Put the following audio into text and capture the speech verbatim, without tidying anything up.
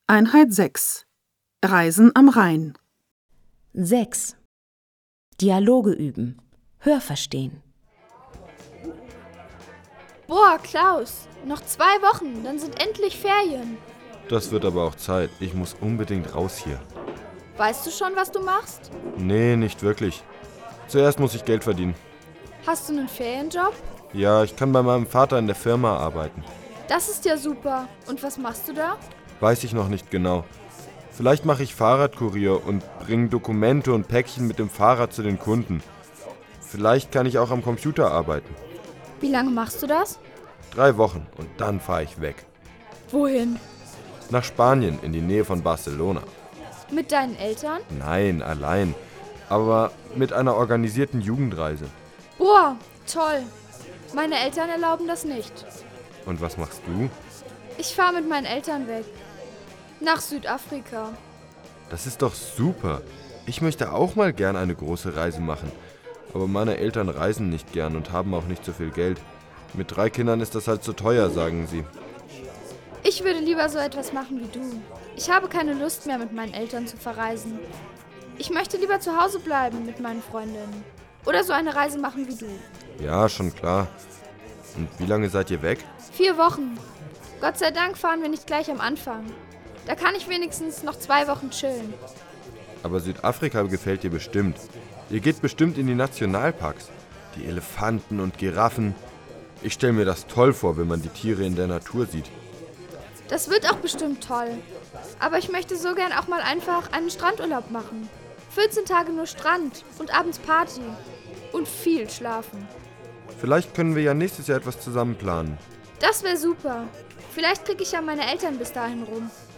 Einheit sechs. Reisen am Rhein. sechs. Dialoge üben. Hörverstehen. Boah, Klaus, noch zwei Wochen, dann sind endlich Ferien. Das wird aber auch Zeit. Ich muss unbedingt raus hier. Weißt du schon, was du machst? Nee, nicht wirklich. Zuerst muss ich Geld verdienen. Hast du einen Ferienjob? Ja, ich kann bei meinem Vater in der Firma arbeiten. Das ist ja super. Und was machst du da? Weiß ich noch nicht genau. Vielleicht mache ich Fahrradkurier und bringe Dokumente und Päckchen mit dem Fahrrad zu den Kunden. Vielleicht kann ich auch am Computer arbeiten. Wie lange machst du das? Drei Wochen und dann fahre ich weg. Wohin? Nach Spanien, in die Nähe von Barcelona. Mit deinen Eltern? Nein, allein. Aber mit einer organisierten Jugendreise. Boah, toll. Meine Eltern erlauben das nicht. Und was machst du? Ich fahre mit meinen Eltern weg. Nach Südafrika. Das ist doch super. Ich möchte auch mal gern eine große Reise machen. Aber meine Eltern reisen nicht gern und haben auch nicht so viel Geld. Mit drei Kindern ist das halt zu teuer, sagen sie. Ich würde lieber so etwas machen wie du. Ich habe keine Lust mehr, mit meinen Eltern zu verreisen. Ich möchte lieber zu Hause bleiben mit meinen Freundinnen. Oder so eine Reise machen wie du. Ja, schon klar. Und wie lange seid ihr weg? Vier Wochen. Gott sei Dank fahren wir nicht gleich am Anfang. Da kann ich wenigstens noch zwei Wochen chillen. Aber Südafrika gefällt dir bestimmt. Ihr geht bestimmt in die Nationalparks. Die Elefanten und Giraffen. Ich stelle mir das toll vor, wenn man die Tiere in der Natur sieht. Das wird auch bestimmt toll. Aber ich möchte so gern auch mal einfach einen Strandurlaub machen. vierzehn Tage nur Strand und abends Party. Und viel schlafen. Vielleicht können wir ja nächstes Jahr etwas zusammen planen. Das wäre super. Vielleicht kriege ich ja meine Eltern bis dahin rum.